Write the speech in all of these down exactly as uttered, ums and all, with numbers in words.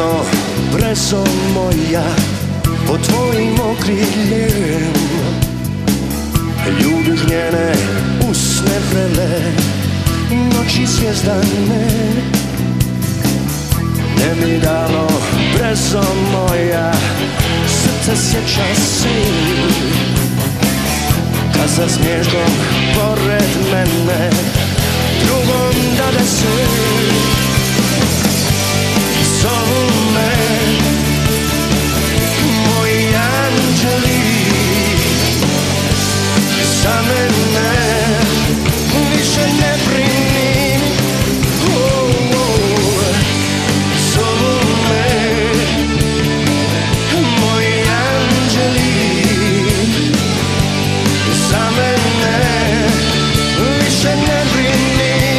dano preso moja pod tvojim okriljem. Ljubiš njene usne vrele, noći zvijezdane. Ne mi dano prezo moja, srce sjeća si kad sa smiješkom pored mene drugom dade se. Zovu me moji anđeli, za mene više ne brini. Oh, oh. Zovu me moji anđeli, za mene više ne brini.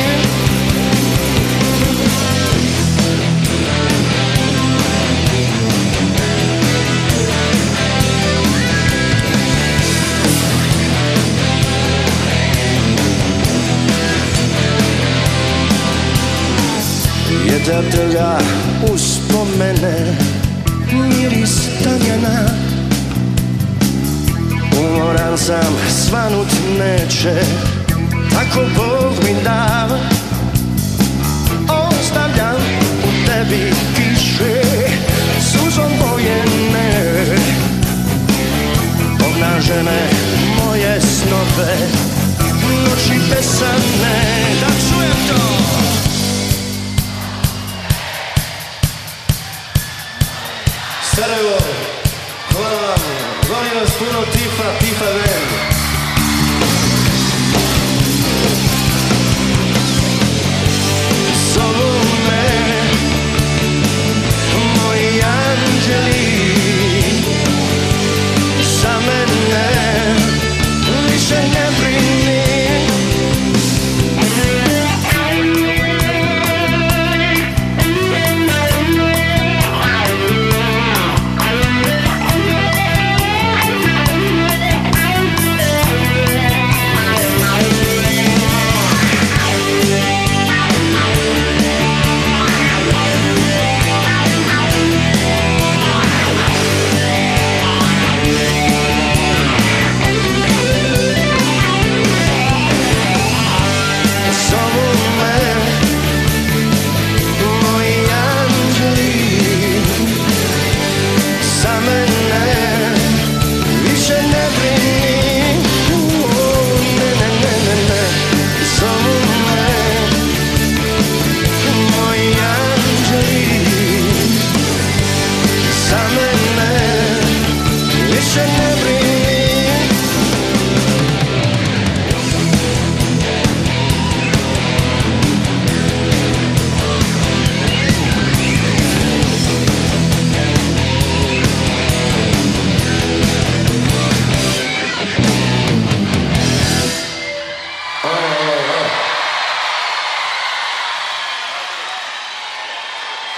Jedna trga uspomene, miris tamjana. Umoran sam, svanut neće, tako Bog mi da. Ostavljam u tebi kiše, suzom bojene, obnažene moje snove, noći besane. Da čujem to! Sarajevo, hvala vam, volim vas puno, Tifa, Tifa Band.